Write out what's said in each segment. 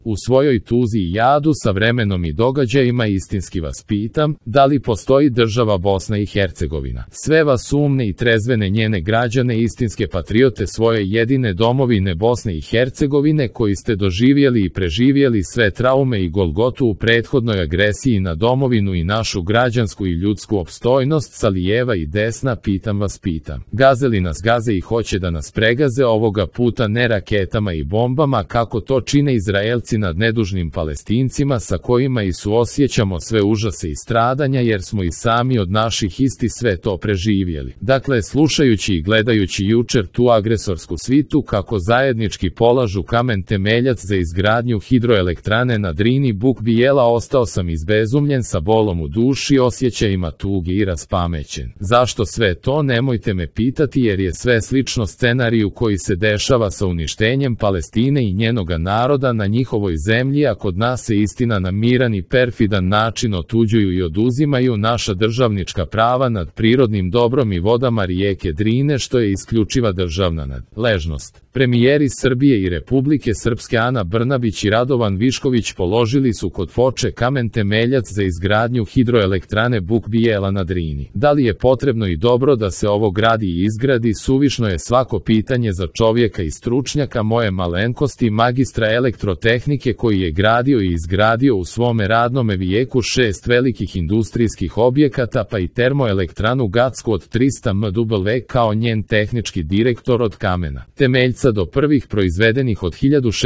U svojoj tuzi i jadu sa vremenom i događajima istinski vas pitam, da li postoji država Bosna i Hercegovina? Sve vas umne i trezvene njene građane, istinske patriote svoje jedine domovine Bosne i Hercegovine, koji ste doživjeli i preživjeli sve traume i golgotu u prethodnoj agresiji na domovinu i našu građansku i ljudsku opstojnost sa lijeva i desna, pitam vas pitam. Gaze li nas gaze i hoće da nas pregaze, ovoga puta ne raketama i bombama kako to čine Izraelci nad nedužnim Palestincima sa kojima i suosjećamo sve užase i stradanja jer smo i sami od naših isti sve to preživjeli. Dakle, slušajući i gledajući jučer tu agresorsku svitu kako zajednički polažu kamen temeljac za izgradnju hidroelektrane na Drini Buk Bijela, ostao sam izbezumljen sa bolom u duši, osjećajima tuge i raspamećen. Zašto sve to, nemojte me pitati, jer je sve slično scenariju koji se dešava sa uništenjem Palestine i njenoga naroda na njihovoj zemlji, a kod nas se istina na miran i perfidan način otuđuju i oduzimaju naša državnička prava nad prirodnim dobrom i vodama rijeke Drine, što je isključiva državna nadležnost. Premijeri Srbije i Republike Srpske Ana Brnabić i Radovan Višković položili su kod Foče kamen temeljac za izgradnju hidroelektrane Buk Bijela na Drini. Da li je potrebno i dobro da se ovo gradi i izgradi, suvišno je svako pitanje za čovjeka i stručnjaka moje malenkosti, magistra elektrotehnike, koji je gradio i izgradio u svome radnome vijeku 6 velikih industrijskih objekata pa i termoelektranu Gacku od 300 MW kao njen tehnički direktor od kamena temeljca do prvih proizvedenih od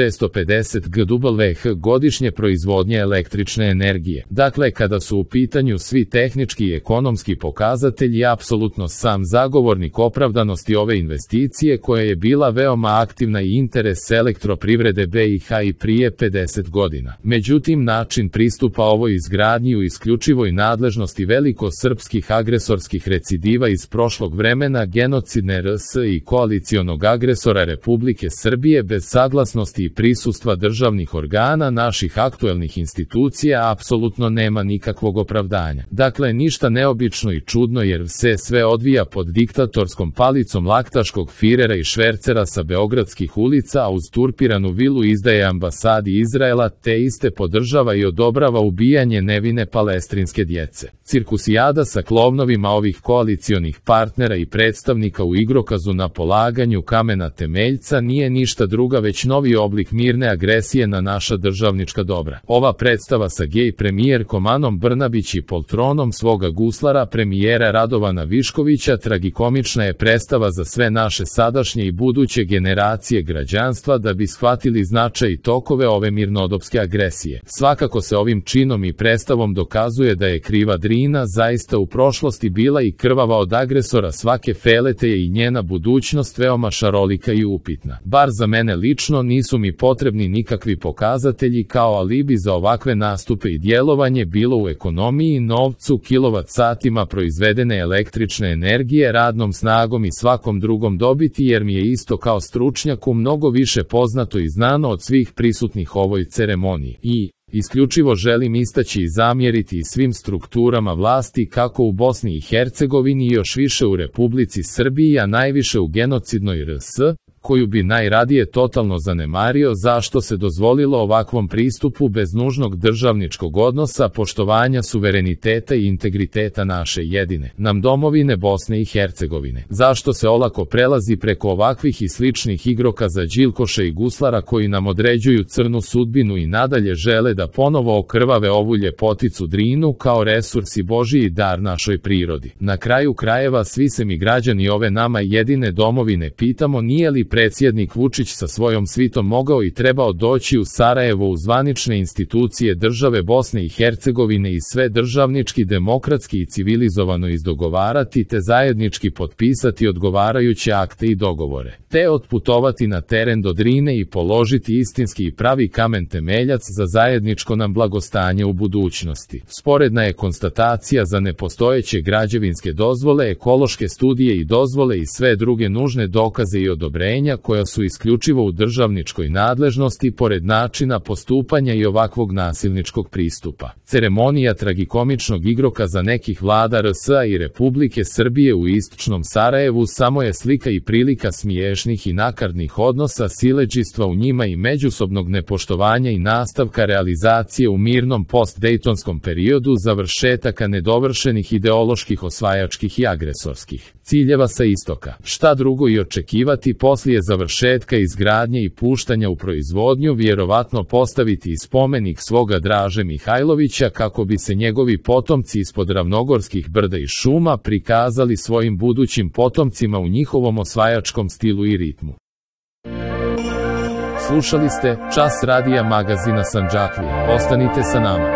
1650 GWh godišnje proizvodnje električne energije. Dakle, kada su u pitanju svi tehnički i ekonomski pokazatelji, apsolutno sam zagovornik opravdanosti ove investicije koja je bila veoma aktivna i interes elektroprivrede BiH i prije 50 godina. Međutim, način pristupa ovoj izgradnji u isključivoj nadležnosti velikosrpskih agresorskih recidiva iz prošlog vremena, genocidne RS i koalicionog agresora Republike Srbije bez saglasnosti i prisustva državnih organa naših aktuelnih institucija apsolutno nema nikakvog opravdanja. Dakle, ništa neobično i čudno jer se sve odvija pod diktatorskom palicom laktaškog firera i švercera sa beogradskih ulica, a uz turpiranu vilu izdaje ambasadi Izraela, te iste podržava i odobrava ubijanje nevine palestinske djece. Cirkusijada sa klovnovima ovih koalicionih partnera i predstavnika u igrokazu na polaganju kamena temeljca nije ništa druga već novi oblik mirne agresije na naša državnička dobra. Ova predstava sa gej premijerkom Anom Brnabić i poltronom svoga guslara premijera Radovana Viškovića tragikomična je predstava za sve naše sadašnje i buduće generacije građanstva da bi shvatili značaj i tokove ove mirnodopske agresije. Svakako se ovim činom i predstavom dokazuje da je kriva Drina zaista u prošlosti bila i krvava od agresora svake felete je i njena budućnost veoma šarolika i upitna. Bar za mene lično nisu mi potrebni nikakvi pokazatelji kao alibi za ovakve nastupe i djelovanje bilo u ekonomiji, novcu, kilovat-satima proizvedene električne energije, radnom snagom i svakom drugom dobiti, jer mi je isto kao stručnjaku mnogo više poznato i znano od svih prisutnih ovoj ceremoniji. I isključivo želim istaći i zamjeriti svim strukturama vlasti kako u Bosni i Hercegovini i još više u Republici Srbiji, a najviše u genocidnoj RS, koju bi najradije totalno zanemario, zašto se dozvolilo ovakvom pristupu bez nužnog državničkog odnosa, poštovanja suvereniteta i integriteta naše jedine nam domovine Bosne i Hercegovine. Zašto se olako prelazi preko ovakvih i sličnih igrokaza đilkoša i guslara koji nam određuju crnu sudbinu i nadalje žele da ponovo okrvave ovu ljepoticu Drinu kao resurs i Božiji dar našoj prirodi. Na kraju krajeva svi se mi građani ove nama jedine domovine pitamo, nije li predsjednik Vučić sa svojom svitom mogao i trebao doći u Sarajevo u zvanične institucije države Bosne i Hercegovine i sve državnički, demokratski i civilizovano izdogovarati te zajednički potpisati odgovarajuće akte i dogovore, te otputovati na teren do Drine i položiti istinski i pravi kamen temeljac za zajedničko nam blagostanje u budućnosti. Sporedna je konstatacija za nepostojeće građevinske dozvole, ekološke studije i dozvole i sve druge nužne dokaze i odobrenja rešenja koja su isključivo u državničkoj nadležnosti pored načina postupanja i ovakvog nasilničkog pristupa. Ceremonija tragikomičnog igrokaza nekih vlada RS-a i Republike Srbije u istočnom Sarajevu samo je slika i prilika smiješnih i nakaradnih odnosa, siledžijstva u njima i međusobnog nepoštovanja i nastavka realizacije u mirnom post-dejtonskom periodu završetaka nedovršenih ideoloških, osvajačkih i agresorskih ciljeva sa istoka. Šta drugo i očekivati poslije završetka izgradnje i puštanja u proizvodnju, vjerovatno postaviti i spomenik svoga Draže Mihajlovića kako bi se njegovi potomci ispod ravnogorskih brda i šuma prikazali svojim budućim potomcima u njihovom osvajačkom stilu i ritmu. Slušali ste Čas radija magazina Sandžaklija. Ostanite sa nama.